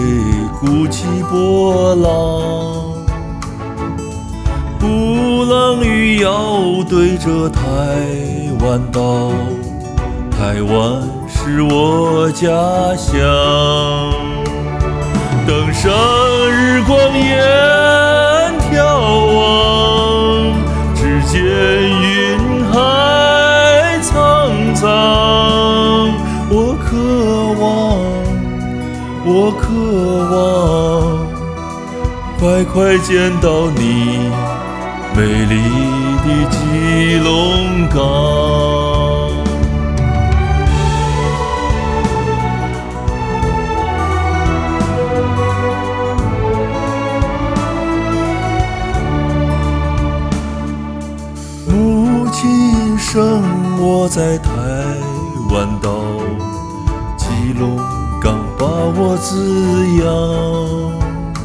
鼓起波浪，鼓浪屿要对着台湾岛，台湾是我家乡。登上日光岩眺望，只见云海苍苍。我渴望，快快见到你美丽的基隆港。母亲生我在台湾岛，基隆港把我滋养。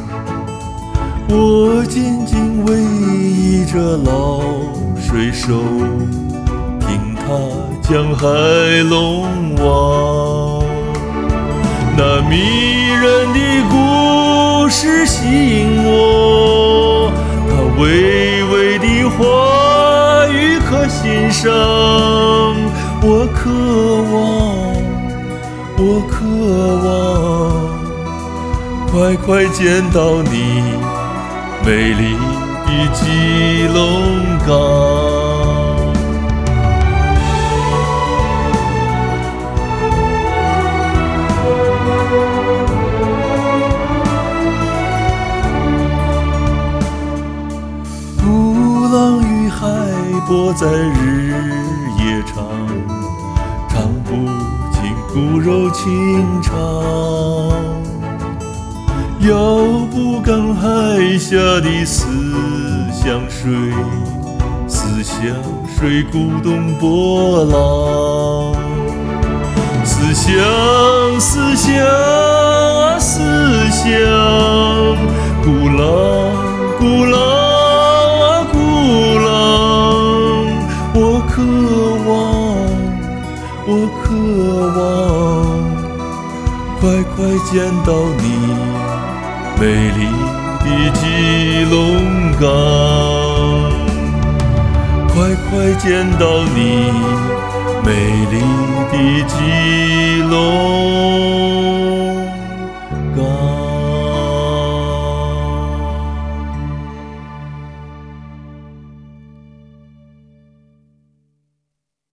我紧紧偎依着老水手，听他江海龙王。那迷人的故事吸引我，他娓娓的话语可欣赏。我渴望，快快见到你美丽的基隆港。鼓浪屿海波在日夜长，唱不尽骨肉情长。遥不干海下的思乡水，思乡水鼓动波浪。思乡，思乡啊，思乡，鼓浪，鼓浪啊，鼓浪。我渴望，快快见到你美丽的基隆港，快快见到你美丽的基隆